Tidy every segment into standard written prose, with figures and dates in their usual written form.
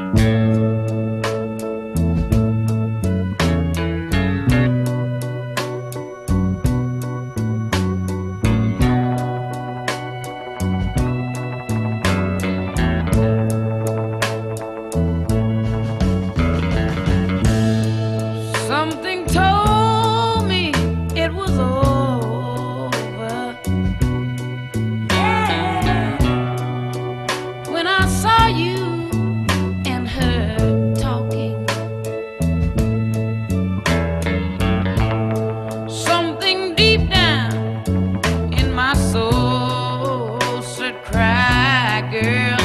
Something told me it was over. Yeah. When I saw you and her talking, something deep down in my soul said, cry, girl.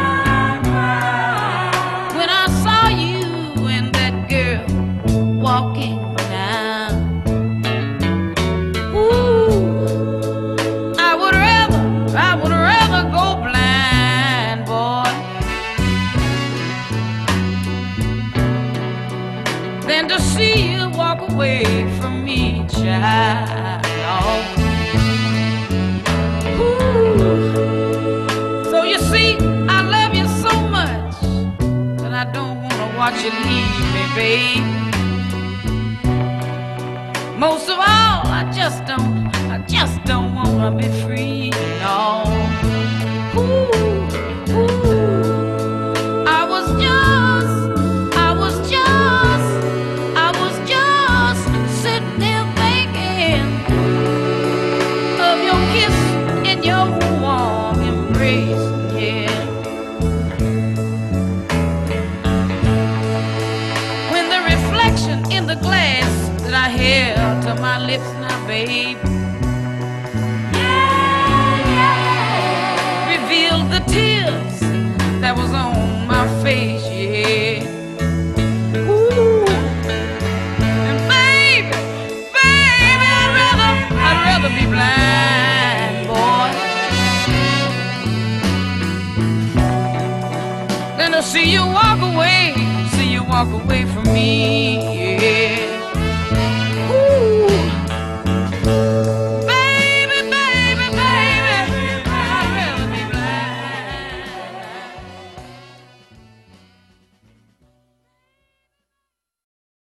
When I saw you and that girl walking now, ooh, I would rather go blind, boy, than to see you walk away from me, child. Ooh. So you see, I love you so much that I don't wanna watch you leave me, babe. Most of all, I just don't wanna be free, no. Ooh, ooh. I was just sitting there thinking of your kiss and your warm embrace, yeah. When the reflection in the glass that I held to my lips now, babe, revealed the tears that was on my face, yeah. Ooh, and baby, I'd rather be blind, boy, than to see you walk